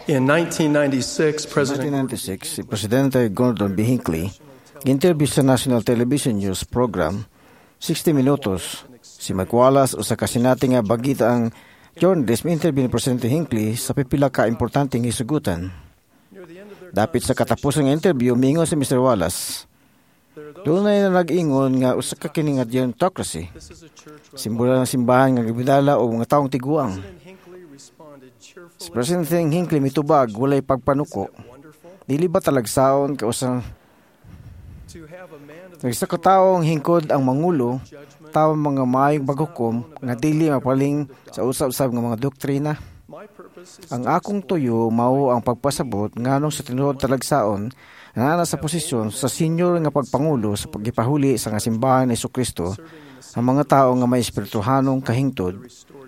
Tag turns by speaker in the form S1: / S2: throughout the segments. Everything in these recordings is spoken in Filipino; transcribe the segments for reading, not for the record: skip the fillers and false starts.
S1: In 1996, President
S2: 1996, si Presidente Gordon B. Hinckley interview sa National Television News Program 60 Minutos. Si Mike Wallace o sa kasinati nga bagita ang journalist interview ni Presidente Hinckley sa pipila ka importanteng hisugutan. Dapit sa katapusang interview, mingon si Mr. Wallace, doon na nag-ingon nga usa ka kini nga gerontocracy. Simbolo ng simbahan nga gibidala o mga taong tiguang. Si President Hinckley mitubag walay pagpanuko. Dili ba talagsaon ka usang isa ka taong hingkod ang mangulo, taong mga maayong baghukom nga dili mapaling sa usab-usab nga mga doktrina. Ang akong tuyo mao ang pagpasabot nganong sa tinuod talagsaon nga nasa posisyon sa senior nga pagpangulo sa pagipahuli sa nga simbahan ni Jesucristo ang mga tao nga may espirituhanong kahingtod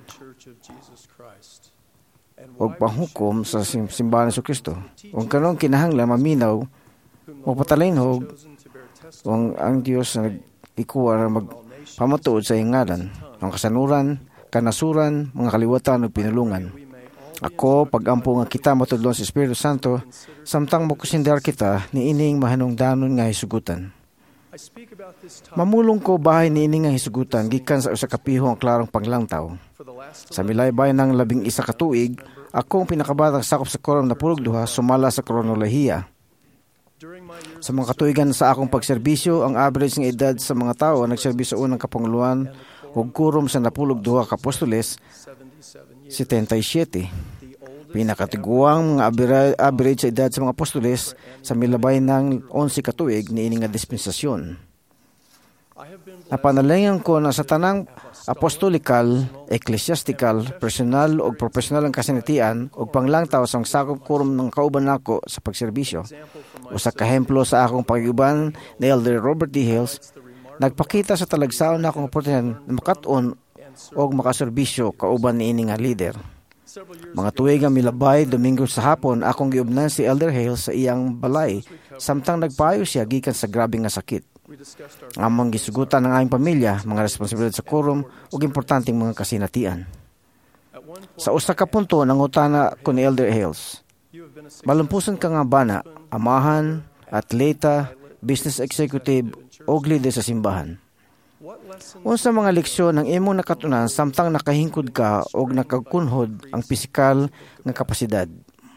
S2: o panghukom sa simbahan ni Jesucristo. Kung kanong kinahanglan maminaw o patalinhog ang Diyos na nag-ikuha na magpamatuod sa ngalan, ang kasanuran, kanasuran, mga kaliwatan o pinulungan. Ako, pagampo nga kita matudlon sa Espiritu Santo, samtang mokusindar kita ni ining mahanungdanon nga hisugutan. Mamulong ko bahay ni ining nga hisugutan gikan sa usa ka piho ang klarong paglangtaw. Sa milaybay ng 11 ka tuig, akong pinakabatang sakop sa koron na pulog duha sumala sa kronolohiya. Sa mga katuigan sa akong pagserbisyo, ang average nga edad sa mga tao nagserbisyo sa unang kapanguluan ug kurom sa napulog duha ka apostoles 77. Pinakatiguang mga average sa edad sa mga apostoles sa milabay ng 11 ka tuig ni ining nga dispensasyon. Napanalingan ko na sa tanang apostolikal, eklesiastikal, personal o profesional ang kasinatian o panglangtaw sa sakop kurom ng kauban nako sa pagserbisyo. O sa kahemplo sa akong pag-iuban ni Elder Robert D. Hales, nagpakita sa talagsaon na akong oportunidad na makaton o makaserbisyo kauban ni ini nga leader. Mga tuig ang milabay, Domingo sa hapon, akong giubnan si Elder Hales sa iyang balay, samtang nagpayo siya gikan sa grabe nga sakit. Amang gisugutan ng aming pamilya, mga responsibilidad sa quorum ug importanteng mga kasinatian. Sa usa ka punto nangutana ko ni Elder Hales, malumpusan ka nga bana, amahan, atleta, business executive o leader sa simbahan. Unsa mga leksyon ang imong nakatunan samtang nakahingkod ka o nakakunhod ang pisikal nga kapasidad?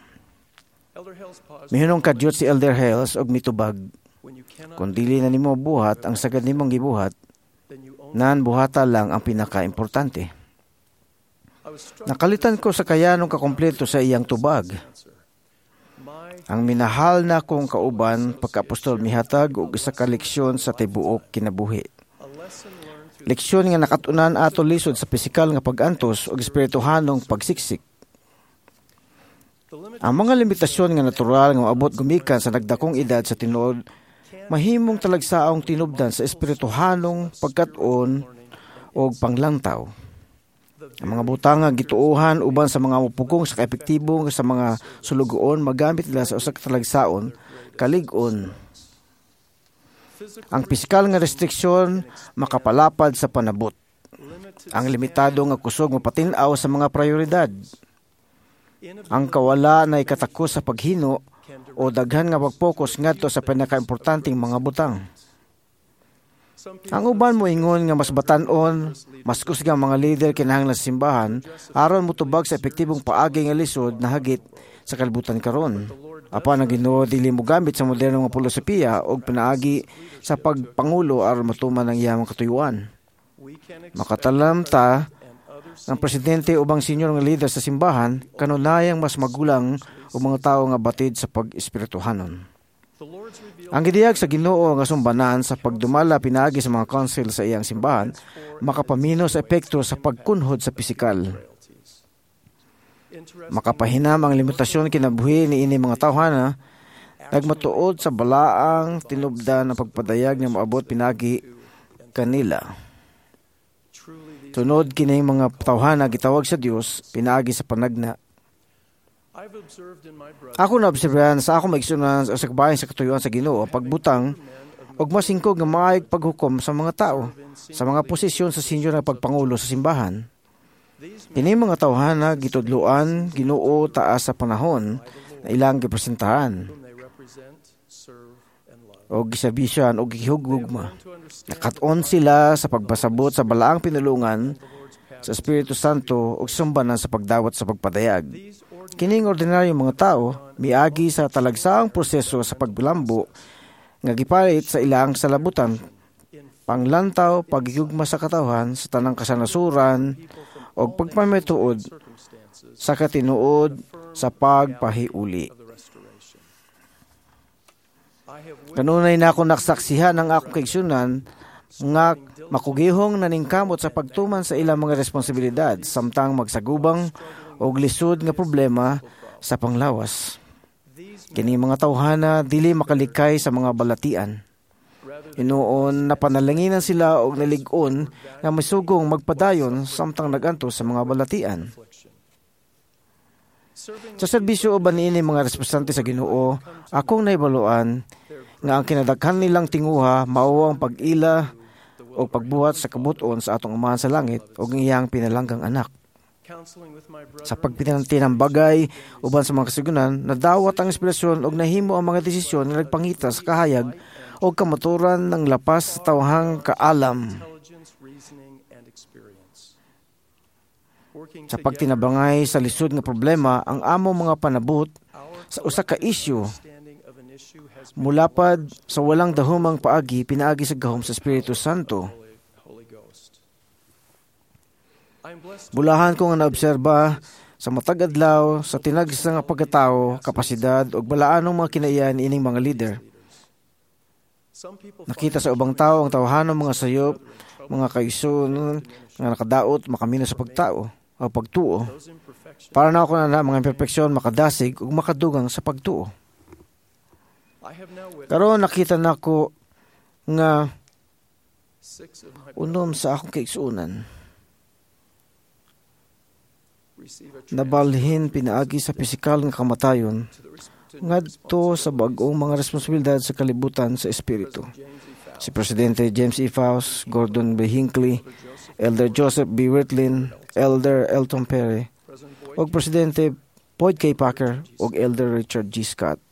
S2: Mihunong kadyot si Elder Hales og mitubag, kung dili na nimo buhat ang sagad nimong gibuhat, nan buhata lang ang pinaka-importante. Nakalitan ko sa kayanong kakompleto sa iyang tubag. Ang minahal na kong kauban pagka-apostol mihatag og isa ka leksyon sa tibuok kinabuhi. Leksyon nga nakatunan ato lisod sa pisikal nga pag-antos ug espirituhanong pagsiksik. Ang mga limitasyon nga natural nga maabot gumikan sa nagdakong edad sa tinuod mahimong talagsaong tinubdan sa espirituhanong pagkat-on o panglangtaw. Ang mga butang nga gituuhan uban sa mga mupugong sa kaepektibo sa mga sulugoon magamit nila sa usa ka talagsaon kalig-on. Ang pisikal nga restriksyon makapalapad sa panabot. Ang limitado nga kusog mapatin-aw sa mga prioridad. Ang kawala na ikatakos sa paghino o daghan nga pag-focus ngadto sa pinaka-importanteng mga butang. Ang uban mo ingon nga mas batan-on, mas kusgang mga leader kinahanglan sa simbahan aron motubag sa epektibong paagi nga lisod na hagit sa kalibutan karon. Apan ang Ginoo dili mo gamit sa modernong nga filosofiya o pinaagi sa pagpangulo aron matuman ang iyang katuyuan. Makatalam ta ang presidente ubang senior nga leader sa simbahan kanunayang mas magulang o mga tao nga batid sa pag-espirituhanon. Ang gidiyag sa Ginoo nga sumbanan sa pagdumala pinaagi sa mga council sa iyang simbahan makapamino sa epekto sa pagkunhod sa pisikal. Makapahinam ang limitasyon kinabuhi ni ini mga tawhana nagmatuod sa balaang tinubdan ng pagpadayag nga maabot pinagi kanila. Tunod kining mga tawhana gitawag sa Dios pinaagi sa panagna. Ako naobserbahan sa akong maigsunan sa kabayan sa katuyuan sa Ginoo pagbutang og masingkog nga maayong paghukom sa mga tao sa mga posisyon sa senior na pagpangulo sa simbahan. Kini mga tawhana gitudloan Ginoo taas sa panahon na ilang gipresentahan o gisabisyan o gihugugma. Nakat-on sila sa pagbasabot sa balaang pinulungan sa Espiritu Santo o sumbanan sa pagdawat sa pagpadayag. Kining ordinaryong mga tao miagi sa talagsaang proseso sa pagbilambo nga gipalit sa ilang salabutan, panglantaw, paghigugma sa katawhan sa tanang kasanasuran o pagpamituod sa katinuod sa pagpahiuli. Kanunay na ako naksaksihan ng akong kaigsunan nga makugihong naningkamot sa pagtuman sa ilang mga responsibilidad samtang magsagubang og lisod nga problema sa panglawas. Kini mga tawhana dili makalikay sa mga balatian. Inuon napanalanginan sila og nalig-on nga masugong magpadayon samtang nagantos sa mga balatian. Sa serbisyo uban niini mga representante sa Ginoo, akong naibaluan nga ang kinadaghan nilang tinguha mao ang pag-ila o pagbuhat sa kabuton sa atong Amahan sa langit o iyang pinalanggang anak. Sa pagpinanti ng bagay uban sa mga kasigunan, nadawat ang inspirasyon o nahimo ang mga desisyon na nagpangita sa kahayag o kamaturan ng lapas sa tawhang kaalam. Sa pagtinabangay sa lisod nga problema, ang amo mga panabot sa usa ka isyu mulapad sa walang dahumang paagi pinaagi sa gahom sa Espiritu Santo. Bulahan ko nga naobserba sa matag adlaw sa tinagsa nga pagkatao, kapasidad ug balaanong mga kinaiyan ining mga leader. Nakita sa ubang tao ang tawhanong mga sayop, mga kaigsoon nga nakadaot makamino sa pagtao o pagtuo. Para na ako na mga imperfeksyon makadasig ug makadugang sa pagtuo. Karon nakita nako nga unom sa akong kaigsuonan nabalhin pinaagi sa pisikal nga kamatayon ngadto sa bag-ong mga responsibilidad sa kalibutan sa espiritu. Si Presidente James E. Faust, Gordon B. Hinckley, Elder Joseph B. Wirthlin, Elder Elton Perry, ug Presidente Boyd K. Packer ug Elder Richard G. Scott.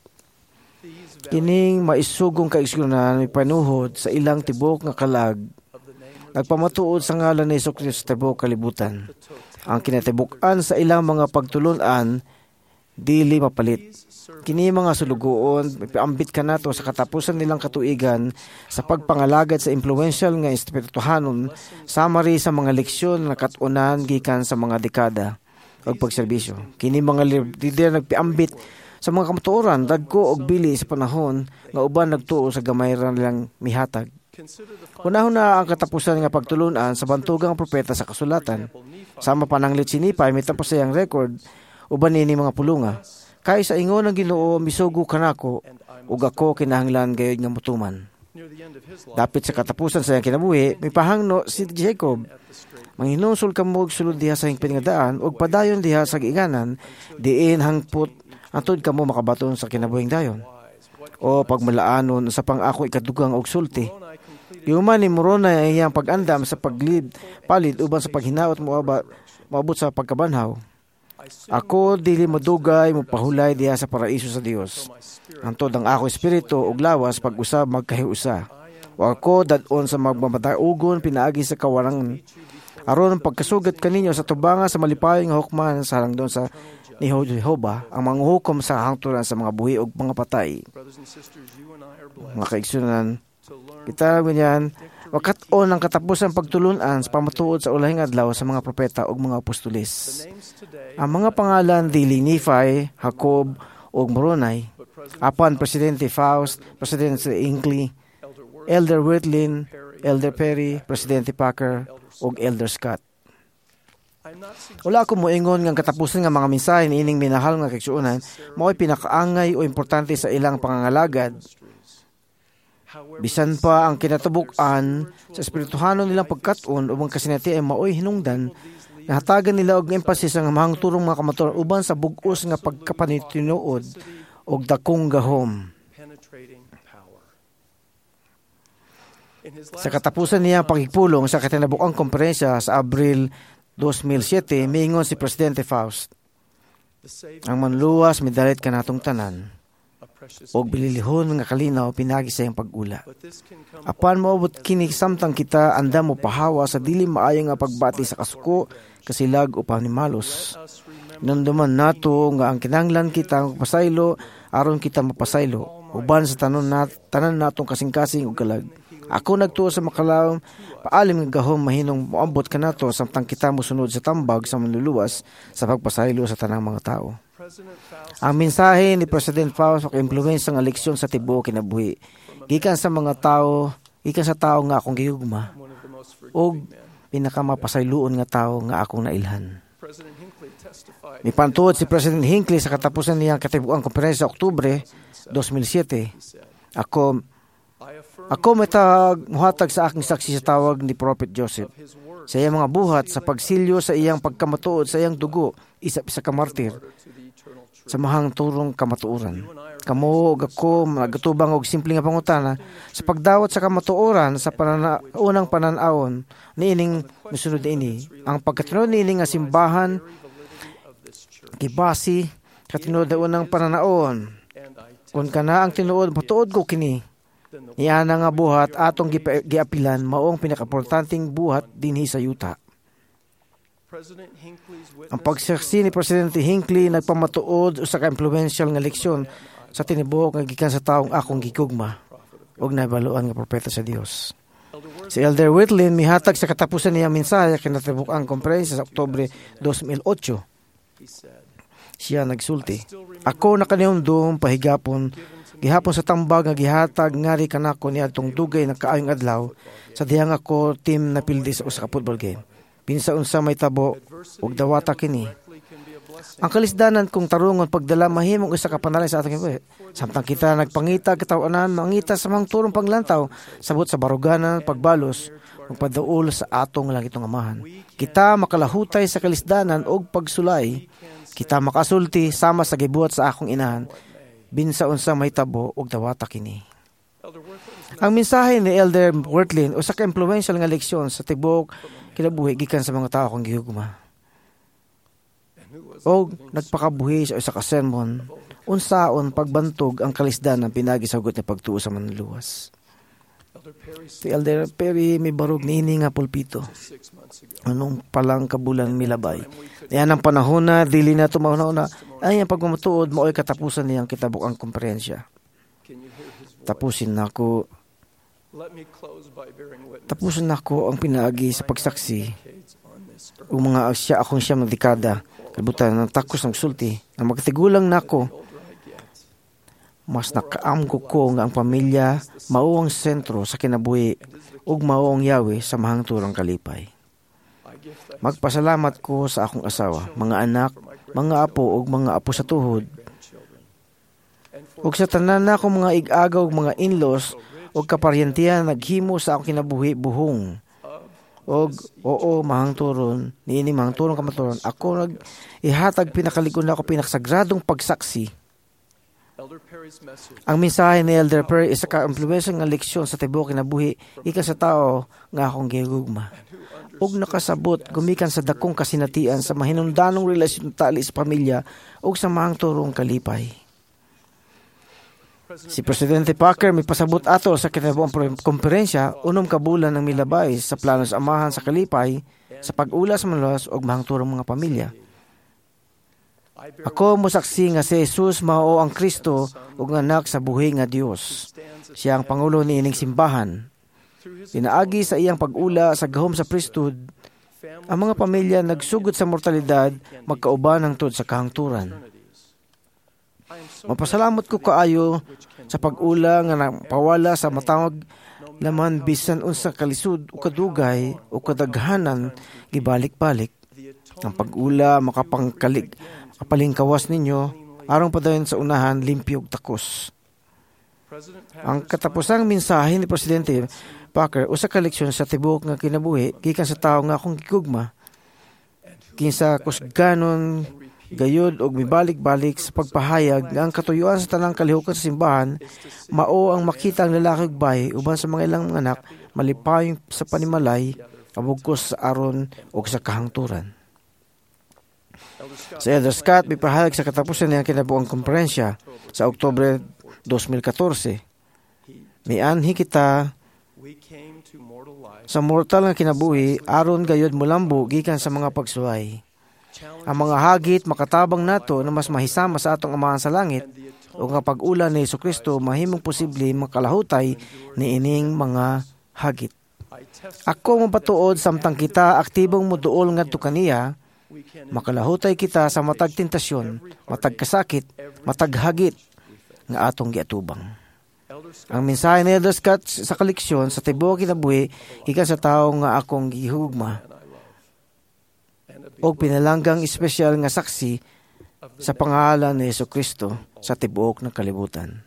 S2: Kining maisugong kaigsuonan may panuhod sa ilang tibok nga kalag nagpamatuod sa ngalan ni Jesucristo sa tibok kalibutan. Ang kinatibuk-an sa ilang mga pagtulon-an dili mapalit. Kini mga sulugoon ipaambit kanato sa katapusan nilang katuigan sa pagpangalagad sa impluwensyal nga espirituhanon samari sa mga leksyon na kat-unan gikan sa mga dekada ug pagserbisyo. Kini mga leader nagpiambit sa mga kamatuoran dagko og bili sa panahon nga uban nagtuo sa gamay ra nilang mihatag. Unahon na ang katapusan nga pagtulunan sa bantugang propeta sa kasulatan. Sama pa ng litsinipay may tapos sayang record uban nini mga pulunga. Kay sa ingon ng Ginoo misugo kanako ug ako kinahanglan gayud nga mutuman. Dapit sa katapusan sa iyang kinabuhi, may pahangno si Jacob. Manghinusol kamo og sulod diha sa hingpit nga daan ug padayon diha sa giinganan diin hangpot antod kamo makabaton sa kinabuhing dayon. O pagmalaanon sa pang-ako ikadugang og sulti. Yuman ni Morona ay iyang pag-andam sa paglid palit uban sa paghinaot moabot sa pagkabanhaw. Ako dili madugay mopahulay diha sa paraiso sa Dios. Antod ang ako espiritu ug lawas pag-usab magkahiusa. O ako dadon sa magmamataugon pinaagi sa kawarangan. Aron pagkasugat kaninyo sa tubanga sa malipayong hukman sa harangdon sa ni Jehovah ang mga hukom sa hangturan sa mga buhi ug mga patay. Mga kaigsunan, kita ganyan, wakat-on ang katapusan pagtulunan sa pamatuod sa ulahing adlaw sa mga propeta ug mga apostolis. Ang mga pangalan dili Nephi, Jacob ug Moroni, apan Presidente Faust, Presidente Hinckley, Elder Wirthlin, Elder Perry, Presidente Packer ug Elder Scott. Wala ko moingon nga katapusan nga mga mensahe niining minahal nga kaigsuonan mao'y pinakaangay o importante sa ilang pangangalagad. Bisan pa ang kinatubuk-an sa espirituhanon nilang pagkat-on ubang kasinati ay mao'y hinungdan na hatagan nila og emphasis ang mahangturong mga kamatuoran uban sa bug-os nga pagkapanitinuod og dakong gahom. Sa katapusan niya pagigpulong sa katinabukang komperensya sa Abril 2007, miingon si Presidente Faust, ang manluwas midalit ka natong tanan, o bililihon nga kalinaw pinagi sa iyang pag-ula. Apan maubot kini samtang kita anda mo pahawa sa dili maayo nga pagbati sa kasuko, kasilag o panimalos. Nanduman nato nga ang kinahanglan kita magpasaylo aron kita mapasaylo uban sa tanan natong kasing-kasing ug kalag. Ako nagtuo sa makalaw paalim nga gahom mahinong moabot kanato samtang kita mosunod sa tambag sa manluluwas sa pagpasaylo sa tanang mga tao. Ang mensahe ni President Faust maka-impluwensya ng leksyon sa tibuok kinabuhi gikan sa mga tao, gikan sa tao nga akong gihugma ug pinakamapasayloon nga tao nga akong nailhan. Mipantuod si President Hinckley sa katapusan niyang katibuang konferensya sa Oktubre 2007. Ako may muhatag sa aking saksi sa tawag ni Prophet Joseph sa iyang mga buhat sa pagsilyo sa iyang pagkamatuod sa iyang dugo, isa ka martir sa mahang turong kamatuoran. Kamo ug ako magatubang og simple nga pangutana sa pagdawat sa kamatuoran sa unang pananawon niining misunod ini. Ang pagkatinuod niini nga simbahan gibasi katinuod na unang pananawon. Kung kana ang tinuod matuod ko kini. Iyan nga buhat atong giapilan maong pinakaimportanteng buhat dinhi sa yuta. Ang pagsaksi ni Presidente Hinckley nagpamatuod sa ka-impluwensyal nga leksyon sa tinubuok nga gikan sa taong akong gigugma ug nabaluan nga propeta sa Dios. Si Elder Whitley mihatag sa katapusan niyang mensahe kinatibuk ang konferensya sa Oktubre 2008. Siya nagsulti, ako nakaniumdum pahigapon gihapon sa tambag nga gihatag ngari kanako niadtong dugay nagkaayong adlaw sa dihang ako team na pildi sa usa ka football game. Pinsa unsa may tabo ug dawata kini. Ang kalisdanan kung tarungon pagdala mahimong usa ka panalay sa atong ibuhi. Samtang kita nagpangita katawanan mangita sa mga turong paglantaw sabot sa baruganan pagbalos ug padaul sa atong langitong amahan. Kita makalahutay sa kalisdanan og pagsulay. Kita makasulti sama sa gibuhat sa akong inahan. Binsa unsa may tabo ug dawata kini. Ang mensahe ni Elder Wortlin usa ka impluwensyal nga leksyon sa tibuok kinabuhi gikan sa mga tao kong gihugma. O nagpakabuhi sa isa ka sermon, unsaon pagbantog ang kalisdanan pinagisagot ni pagtuo sa manluwas. Si Elder Perry may barog niini nga pulpito. Anong palang kabulan milabay. Yan ang panahon na dili na tumauna-una ay ang pagmamatuod mao'y katapusan niyang kitabok ang komperensya. Tapusin na ako ang pinaagi sa pagsaksi o mga asya akong siyam na dekada kabutan ng takos ng sulti na magtigulang na ako. Mas nakaamgo ko nga ang pamilya mao ang sentro sa kinabuhi ug mao ang yawi sa mahang turang kalipay. Magpasalamat ko sa akong asawa, mga anak, mga apo ug mga apo sa tuhod. Ug sa tanan na akong mga ig-agaw ug mga in-laws ug kaparyentiyan naghimo sa akong kinabuhi buhong. Og oo mahang turon, niini mahang turon kamaturon. Ako ihatag pinakalikon na ako pinakasagradong pagsaksi. Ang mensahe ni Elder Perry isa ka impluwensyal nga leksyon sa tibuok kinabuhi ika sa tao nga akong gihugma. Ug nakasabot gumikan sa dakong kasinatian sa mahinungdanong relasyon tali sa pamilya ug sa mahang turong kalipay. Si Presidente Parker may pasabot ato sa kinabuang komperensya unom ka bulan ng milabay sa plano sa amahan sa kalipay sa pag-ula sa manluwas ug mahang turong mga pamilya. Ako mosaksi nga si Jesus mao ang Kristo ug anak sa buhi nga Dios. Siya ang pangulo niining simbahan. Pinaagi sa iyang pag-ula sa gahom sa priesthood, ang mga pamilya nagsugod sa mortalidad magkauban hangtod sa kahangturan. Mapasalamat ko kaayo sa pag-ula nga napawala sa matawag laman bisan unsa kalisud o kadugay o kadaghanan gibalik-balik. Ang pag-ula kapalingkawas ninyo aron padayon sa unahan limpyo ug takos. Ang katapusang mensahe ni Presidente Parker usa ka leksyon sa tibuok nga kinabuhi gikan sa tawo nga akong gigugma. Kinsa kusganon gayud og mibalik-balik sa pagpahayag nga ang katuyuan sa tanang kalihukan sa simbahan mao ang makita ang lalaki ug bayi uban sa mga ilang mga anak malipayong sa panimalay kabugkos sa aron o sa kahangturan. Si Elder Scott mipahayag sa katapusan niyang kinabuang komperensya sa Oktubre 2014. Mianhi kita sa mortal nga kinabuhi aron gayud molambo gikan sa mga pagsuway. Ang mga hagit makatabang nato na mas mahisama sa atong Amahan sa langit o nga pag-ulan ni Jesucristo mahimong posible makalahutay ni ining mga hagit. Ako mapatuod samtang kita aktibong moduol ngadto kaniya, makalahutay kita sa matag tentasyon, matag kasakit, matag hagit nga atong giatubang. Ang mensahe ni Elder Scott sa kaleksyon sa tibuok kinabuhi gikan sa tawo nga akong gihugma o pinalanggang espesyal nga saksi sa pangalan ni Jesucristo sa tibuok ng kalibutan.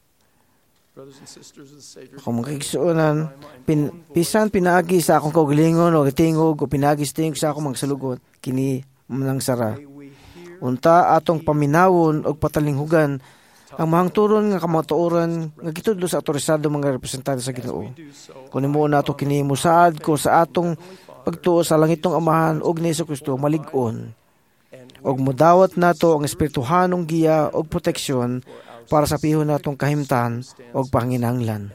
S2: Ako mga kaigsuonan, pisan pinaagi sa akong kaugalingon o tingog o pinagis-tingog sa akong magsalugot, kini manang sara. Unta atong paminawon o patalinghugan ang mahangturon nga kamatuoran nga gitudlo sa otorisado mga representante sa Ginoo. Kung imo nato kini musaad ko sa atong pagtuo sa langitong Amahan ug ni Jesucristo malig-on. Og mudawat nato ang espirituhanong giya og proteksyon para sa pihon natong kahimtan og panginahanglan.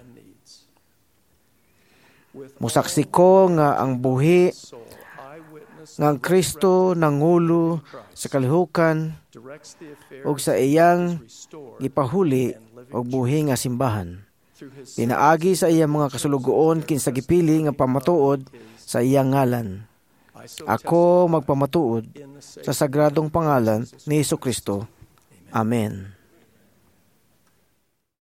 S2: Musaksi ko nga ang buhi nga ang Kristo nangulo sa kalihukan ug sa iyang gipahuli og buhi nga simbahan. Pinaagi sa iyang mga kasulugoon kinsa gipili nga pamatuod sa iyang ngalan. Ako magpamatuod sa sagradong pangalan ni Jesucristo. Amen.